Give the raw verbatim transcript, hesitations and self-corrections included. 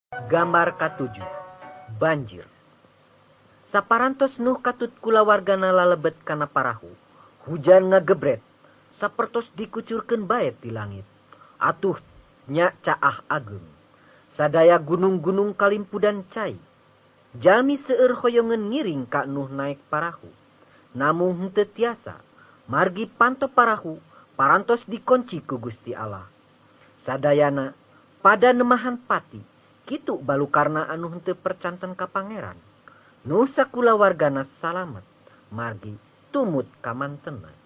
Gambar katujuh. Banjir. Saparantos Nuh katut kulawargana lalebet kana parahu. Hujan ngagebret. Sapertos dikucurkeun baet di langit. Atuh nya caah ageng. Sadaya gunung-gunung kalimpudan cai. Jalmi seueur hoyongeun ngiring ka Nuh naek parahu. Namun henteu tiasa. Margi panto parahu parantos dikunci ku Gusti Allah. Sadayana pada nemahan pati. Kitu balukarna anu henteu percanten ka pangeran. Nuh sakulawargana salamet. Margi tumut kamantenan.